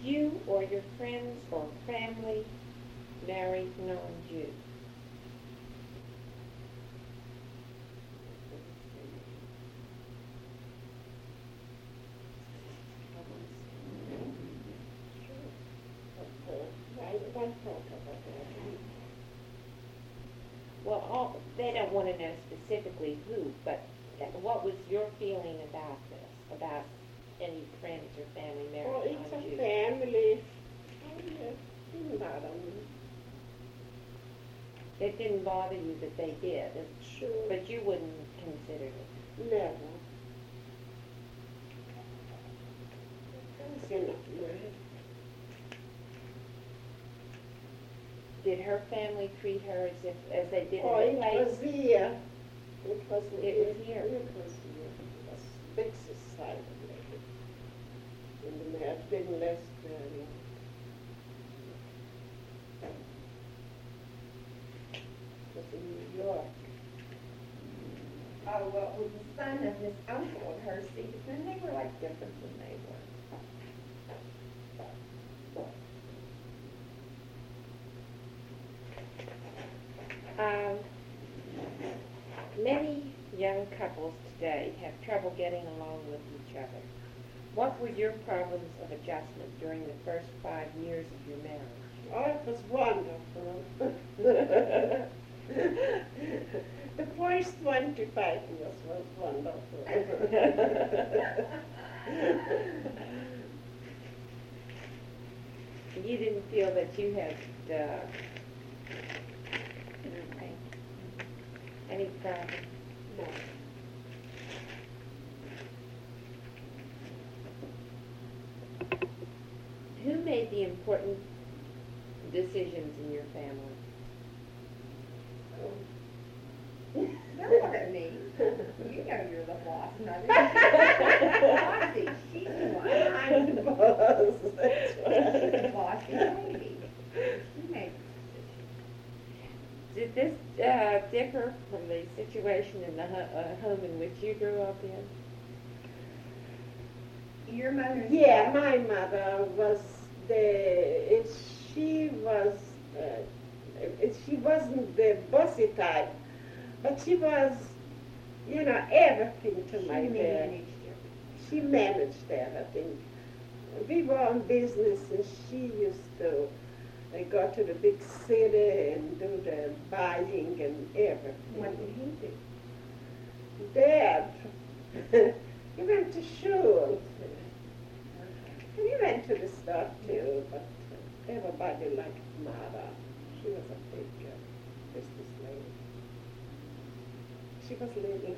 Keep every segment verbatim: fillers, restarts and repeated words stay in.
you or your friends or family married non-Jews? Well, all, they don't want to know specifically who, but what was your feeling about this, about any friends or family married Well, it's a non-Jews? family. Oh, yes, didn't bother me. It didn't bother you that they did, Sure. but you wouldn't consider it. Never. I see nothing with it. Did her family treat her as if as they did Oh, in it the place? was here. It was It was here. It was here. It was big society. In the marriage, didn't last very long. It was in New York. Oh, well, it was the son of this uncle of hers, see, and they were like different than they were. Um, many young couples today have trouble getting along with each other. What were your problems of adjustment during the first five years of your marriage? Oh, it was wonderful. The first twenty-five years was wonderful. You didn't feel that you had uh, any problem? No. Who made the important decisions in your family? That wasn't me. You know you're the boss, not bossy. She's the one. I'm the boss. That's She's the right. bossy lady. She made Did this uh, differ from the situation in the ho- uh, home in which you grew up in? the decision. Your mother's Yeah, my mother was the, it, she was, uh, it, she wasn't the bossy type, but she was, you know, everything to She my dad. managed it. She managed everything. We were on business and she used to uh, go to the big city and do the buying and everything. What did he do? Dad, he went to school. And he went to the store too, but everybody liked Mother. She was a big uh, business lady. She was little.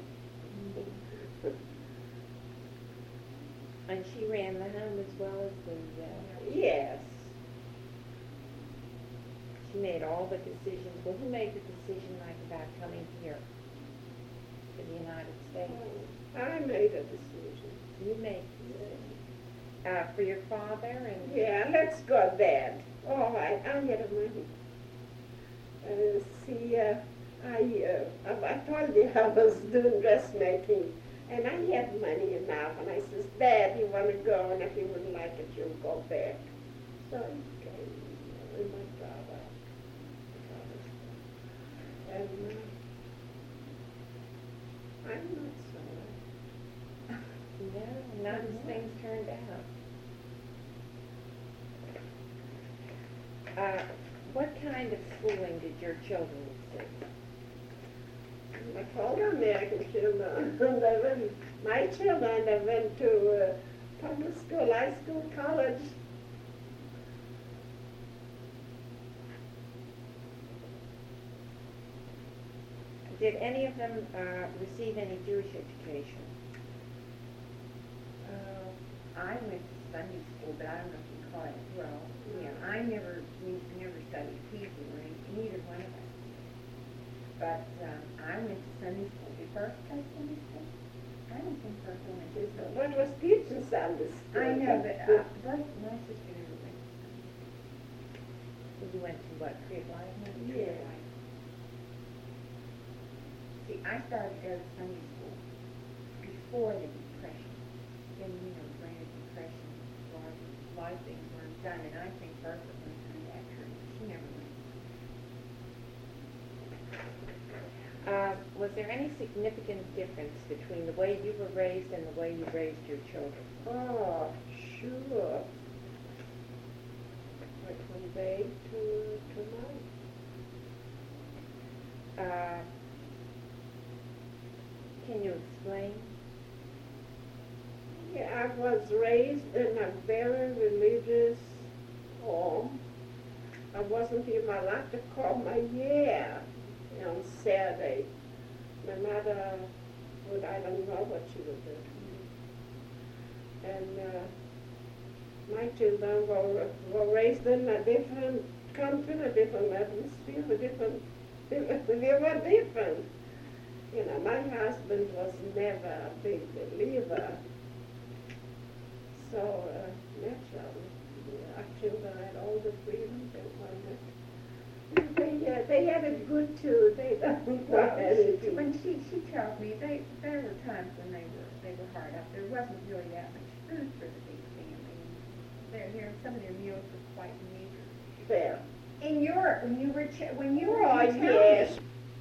And she ran the home as well as the, uh, Yes. she made all the decisions. Well, who made the decision like about coming here to the United States? I made a decision. You made the decision. Uh, for your father and... Yeah, let's go, Dad. All right, I'll get the money. Uh, see, uh, I, uh, I I told you I was doing dressmaking, and I had money enough, and I says, Dad, you want to go, and if you wouldn't like it, you'll go back. So he came with my brother. And uh, I'm not sorry. No, not as things turned out. Uh, what kind of schooling did your children receive? I called them American children. They went, my children, they went to uh, public school, high school, college. Did any of them uh, receive any Jewish education? Uh, I went to Sunday school, but I don't know if you call it, well, yeah, I never, we never studied Hebrew or anything, neither one of us. But um, I went to Sunday school. Did Bert go to Sunday school? I don't think Bert went to Sunday school. What was teaching Sunday school? I know, but uh, Bert, my sister never went to Sunday school. You went to what, Crib Life? Yeah. See, I started to go to Sunday school before the Depression. Then, you know, during the Depression, a lot of, a lot of things weren't done, and I think Bertha went through that training. She never went. Uh, was there any significant difference between the way you were raised and the way you raised your children? Oh, sure. Like from day to, to now. Uh, can you explain? Yeah, I was raised in a very religious home. I wasn't even allowed to comb my hair on Saturday. My mother would, I don't know what she would do. And uh, my children were, were raised in a different country, a different atmosphere, a different, they were different. You know, my husband was never a big believer. So, uh, naturally, yeah, our children had all the freedom they wanted. They, uh, they had it good too. They don't Well, want she, anything. when she, she tells me, they, there were times when they were, they were hard up. There wasn't really that much food for the big family. Their, their, some of their meals were quite meager. There. In Europe, when you were, ch- when you were Oh, in town, yes.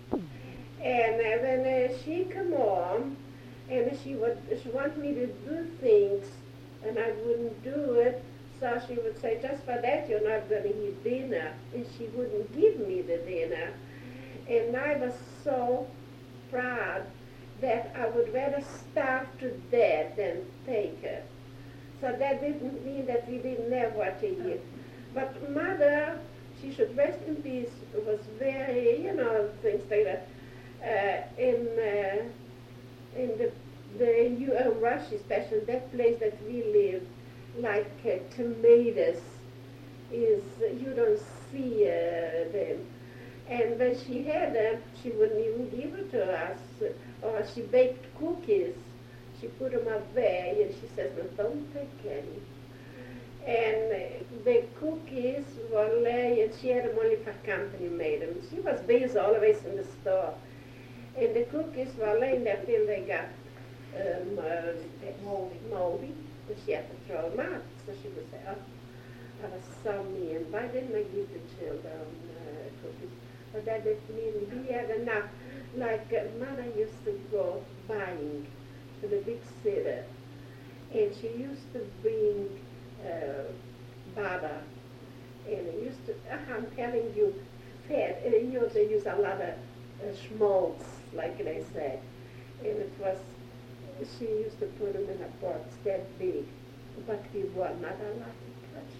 And uh, when uh, she come on, and she would she want me to do things, and I wouldn't do it, so she would say, just for that you're not going to eat dinner, and she wouldn't give me the dinner. And I was so proud that I would rather starve to death than take it. So that didn't mean that we didn't have what to eat. But mother, she should rest in peace, was very, you know, things like that. Uh, in uh, in the the U uh, Russia, especially that place that we live, like uh, tomatoes, is you don't see uh, them. And when she had them, she wouldn't even give it to us. Or she baked cookies. She put them up there, and she says, "No, don't take any." And uh, the cookies were lay, and she had them only for company made them. She was busy always in the store. And the cookies were laying there till they got um, uh, moldy. moldy. And she had to throw them out. So she would say, oh, I was so mean. Why didn't I give the children uh, cookies? But that didn't mean we had enough. Like uh, mother used to go buying to the big city. And she used to bring uh, butter. And it used to, uh, I'm telling you, fat. And it used to use a lot of uh, schmaltz, like they say. And it was, she used to put them in a box that big, but we were not allowed to touch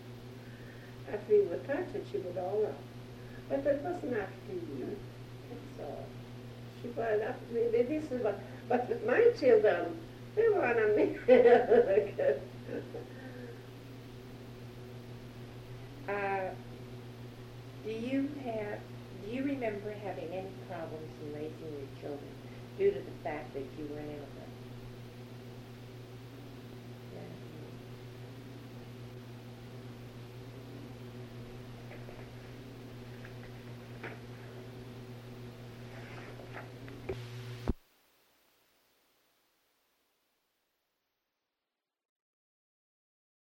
it. If we would touch it, she would all up. But it was not to eat. That's all. She brought up, this is what, but with my children, they were on America. Uh, do you have, do you remember having any problems in raising your children due to the fact that you were an immigrant?